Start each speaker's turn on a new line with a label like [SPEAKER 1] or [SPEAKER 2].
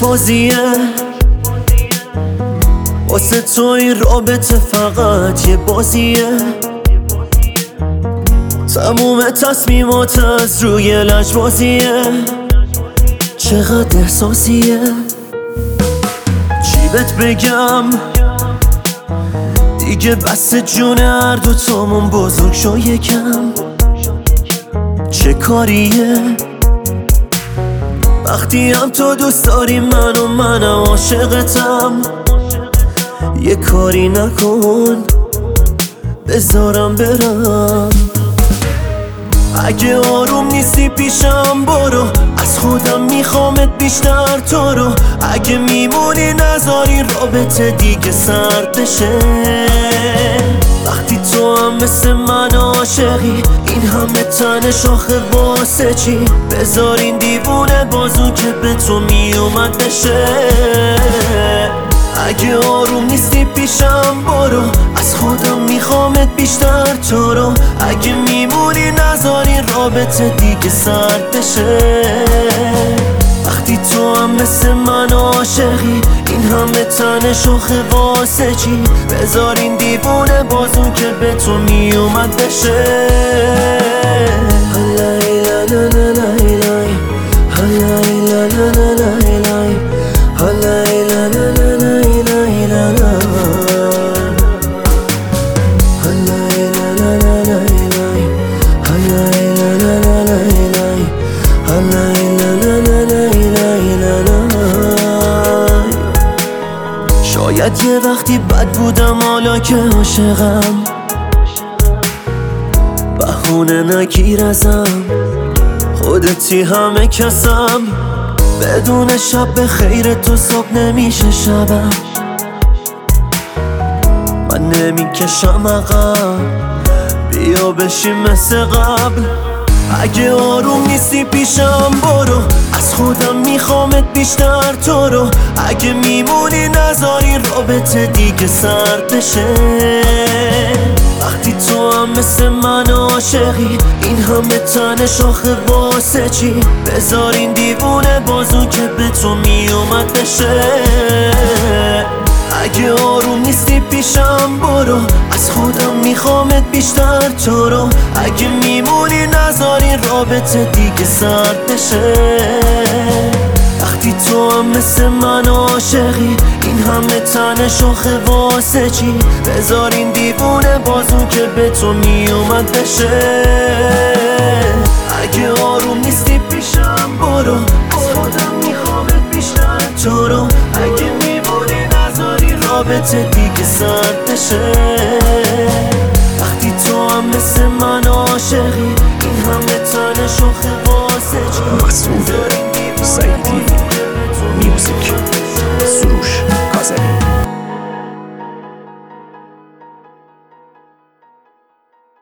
[SPEAKER 1] بازیه، واسه تو این رابطه فقط یه بازیه. تموم تصمیمات از روی لجبازیه، چقدر احساسیه. چی بهت بگم دیگه بس جون هر دوتامون بزرگ شو یکم. چه کاریه وقتی هم تو دوست داری منم عاشقتم. یه کاری نکن بذارم برم. اگه آروم نیستی پیشم برو، از خودم میخوامت بیشتر تو رو. اگه میمونی نذاری رابطه دیگه سرد بشه. وقتی تو هم مثل من عاشقی، این همه تن شاخه واسه چی؟ بذار این دیوونه بازو که به تو میومد بشه. اگه آروم نیستی پیشم برو، از خودم میخوامت بیشتر تو رو. اگه میمونی نذاری رابطه دیگه سرد بشه. وقتی تو هم مثل من عاشقی، این همه تن شاخه واسه چی؟ بذار این دیوونه بازو که به تو میومد بشه. شاید یه وقتی بد بودم، حالا که عاشقم بهونه نگیر ازم. خودتی همه کسم، بدون شب به خیر تو صبح نمیشه شبم. من نمیکشم عقب، بیا بشیم مثل قبل. اگه آروم نیستی پیشم برو، از خودم میخوامت بیشتر تو رو. اگه میمونی نذاری رابطه دیگه سرد بشه. وقتی تو هم مثل من عاشقی، این همه تن شاخه واسه چی؟ بذار این دیوونه بازو که به تو میومد بشه. اگه آروم نیستی پیشم برو، از خودم میخوامت بیشتر تو رو. اگه میمونی نذاری رابطه دیگه سرد بشه. وقتی تو هم مثل من عاشقی، این همه تن شاخه واسه چی؟ بذار این دیوونه بازو که به تو میومد بشه. اگه آروم نیستی پیشم برو، از خودم میخوامت بیشتر تو رو. اگه میمونی نذاری رابطه دیگه سرد بشه.